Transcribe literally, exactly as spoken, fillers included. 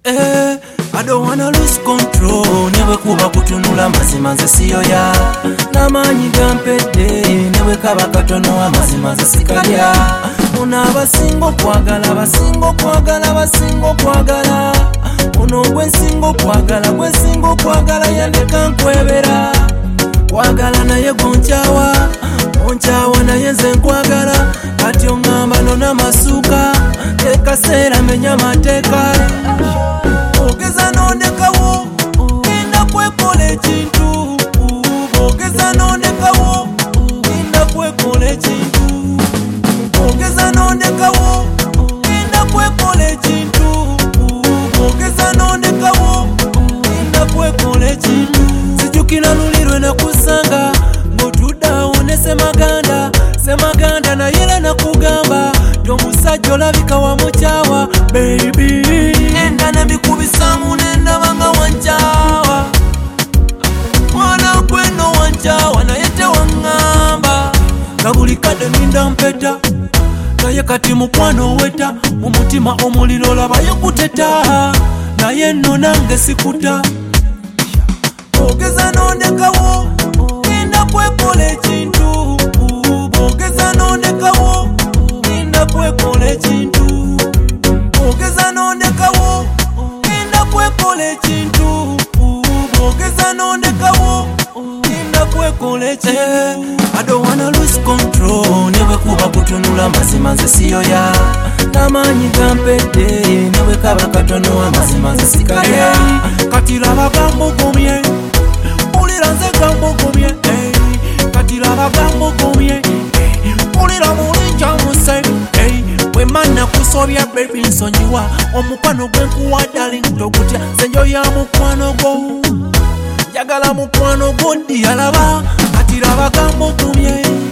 Eh, I don't wanna lose control. Newe kuba kutunula mazima nze siyoya. Namanyi gampedde newe kaba katono amazima nze sikalya. Ono abasinga kwagala basinga kwagala basinga kwagala. Ono gwe nsinga kwagala gwe nsinga kwagala yandeka nkwebera. Kwagala naye gonchawa onchawa naye nze nkwagala. Kati ongamba nona masuka ekaseera menya mateeka. Ogeza nondekawo inda kwekola ekintu. Ogeza nondekawo inda kwekola ekintu. Ogeza nondekawo inda kwekola ekintu. Ogeza nondekawo inda kwekola ekintu. Sijukira lulirwe nakusanga ng'otuddawo ne Semaganda. Semaganda naye nakugamba tomusajja olabika wamukyawa baby. Nenda nebikubisamu nenda banga wanchawa. Mwana kweno wanchawa naye tewaŋŋamba. Nga buli kadde ninda mpeta naye kati mukwano weta. Mu mutima omuliro labayo kuteta naye nno nange sikuta. Ogeza nondekawo inda kwekola ekintu. Ogeza nondekawo inda kwekola ekintu. Ogeza nondekawo inda kwekola ekintu. Ogeza nondekawo inda kwekola ekintu. I don't wanna lose control. Newe kuba kutunula mazima nze siyoya. Namanyi gampedde newe kaba katono amazima nze sikalya. Kati laba gambogomye ulira nze gambogomye. Kati laba gambogomye ulira mulinja muse. Wemana kusobya baby nsonyiwa. Omukwano gwenkuwa darling togutya. Senjo ya mukwano go njagala mukwano go ndi alaba. Kati laba gambogomye